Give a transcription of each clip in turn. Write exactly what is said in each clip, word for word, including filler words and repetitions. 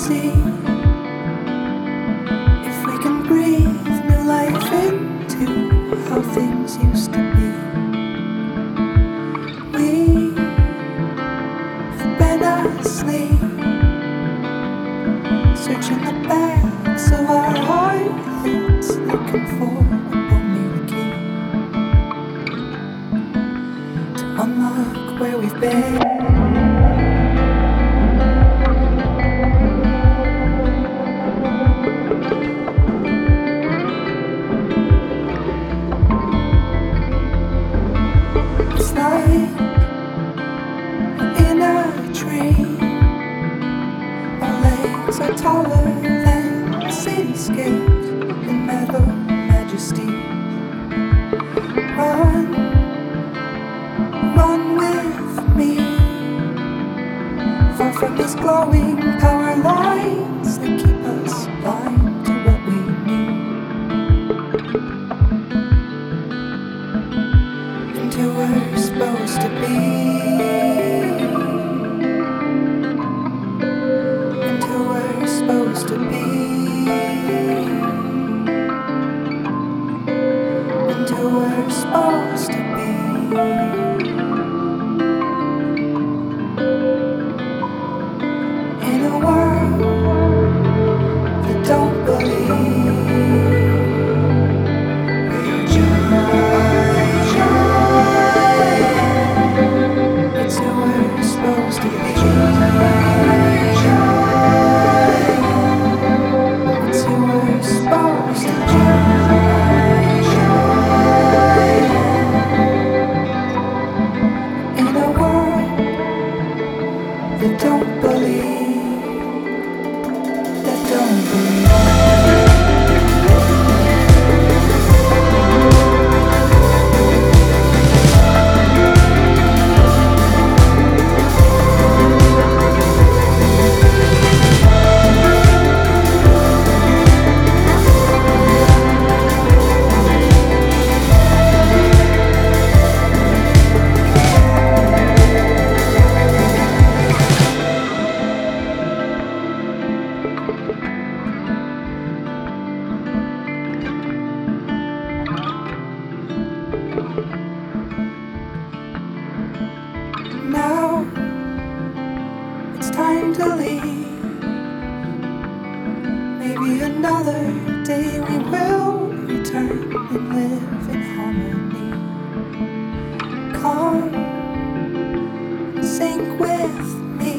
see if we can breathe new life into how things used to be. We've been asleep, searching the backs of our hearts, looking for a brand-new key to unlock where we've been. It's like in a dream, our legs are taller than cityscapes in metal majesty. Run, run with me, far from these glowing power lines that keep us blind to what we need, and who we're supposed to be. Supposed to be, and who we're supposed to be. In a world that don't believe we're giant, it's who we're supposed to be. That don't believe, that don't believe. Now it's time to leave. Maybe another day we will return and live in harmony. Come and sink with me.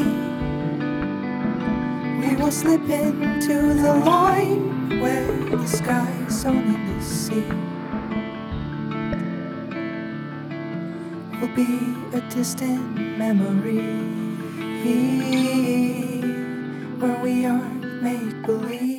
We will slip into the line where the sky is only the sea. Will be a distant memory where we are make-believe.